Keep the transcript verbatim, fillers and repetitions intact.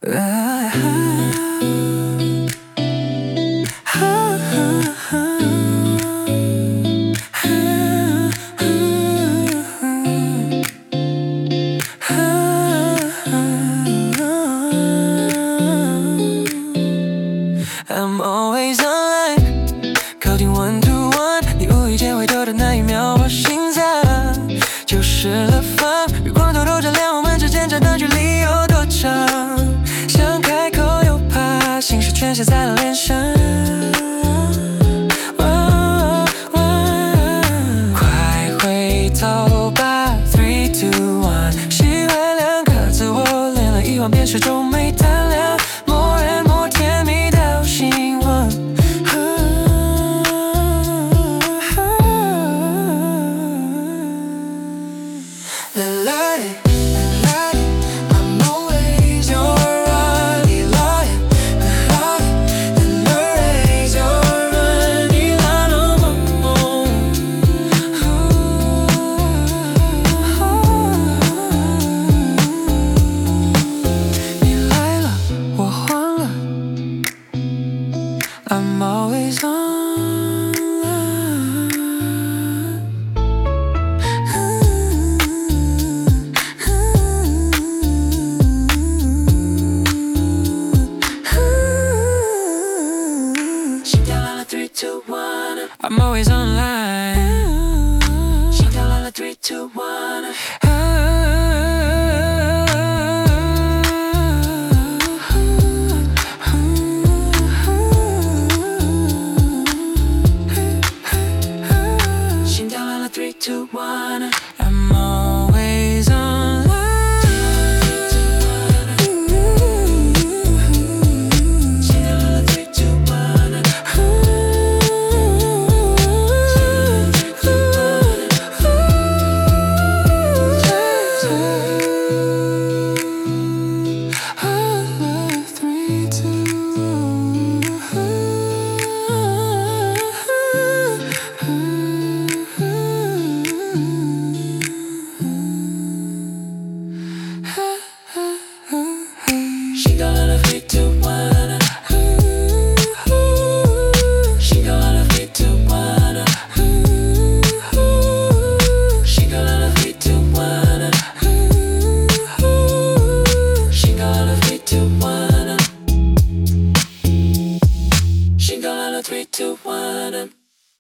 I'm always online， 靠近 one to one， 你无意间回头的那一秒，我心脏就失了方。月光偷偷照亮我们之间这段距离有多长，想开口又怕，心事全写在了脸上。哦哦、快回头吧 ，three two one， 喜欢两个字我练了一万遍，始终没胆量。more and more 甜蜜到心慌。I'm always online. I'm always online.